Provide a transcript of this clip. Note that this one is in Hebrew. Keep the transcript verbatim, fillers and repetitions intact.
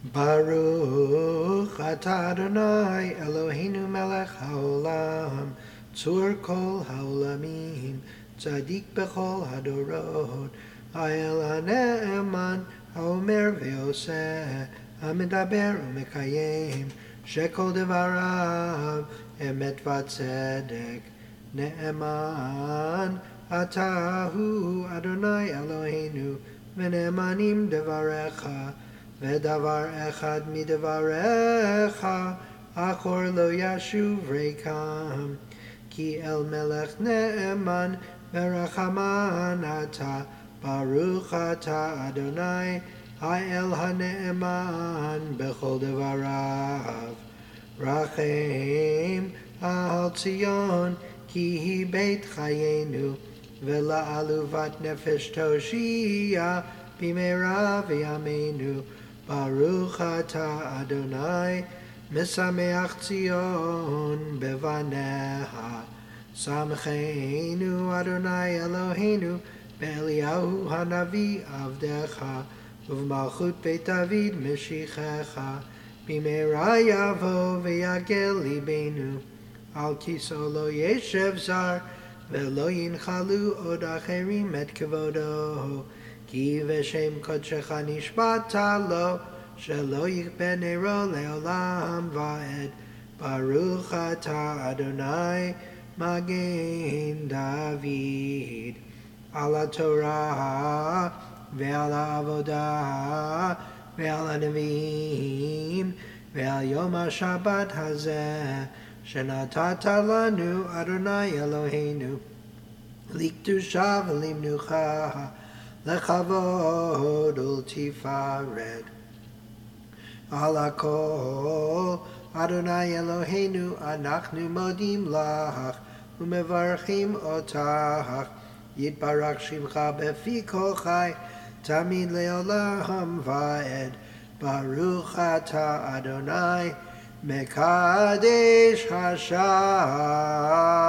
Baruch atah Adonai Eloheinu melech haolam, tzur kol haolamim, tzadik bechol hadorot, ha'el ha'ne'eman, ha'omer ve'oseh, ha'medaber u'mekayem, shekol devarav, emet v'tzedek, ne'eman, atahu Adonai Eloheinu, v'ne'emanim devarecha, ודבר אחד מדבריך, אחור לא ישוב ריקם, כי אל מלך נאמן ורחמן אתה, ברוך אתה אדוני, האל הנאמן בכל דבריו. רחם על ציון, כי היא בית חיינו, ולעלובת נפש תושיע במהרה בימינו. ברוך אתה אדוני, משמח ציון בבניה. שמחנו אדוני אלוהינו, באליהו הנביא עבדך, ובמלכות בית דוד משיחך. במהרה יבוא ויגל ליבנו, על כיסאו לא ישב זר, ולא ינחלו עוד אחרים את כבודו. כי בשם קודשך נשבעת לו, שלא יכבה נרו לעולם ועד. ברוך אתה אדוני מגן דוד. על התורה ועל העבודה ועל הנביאים ועל יום השבת הזה, שנתת לנו אדוני אלוהינו, לקדושה ולמנוחה, לכבוד ולתפארת. על הכל, אדוני אלוהינו, אנחנו מודים לך ומברכים אותך. יתברך שמך בפי כל חי, תמיד לעולם ועד. ברוך אתה אדוני, מקדש השם.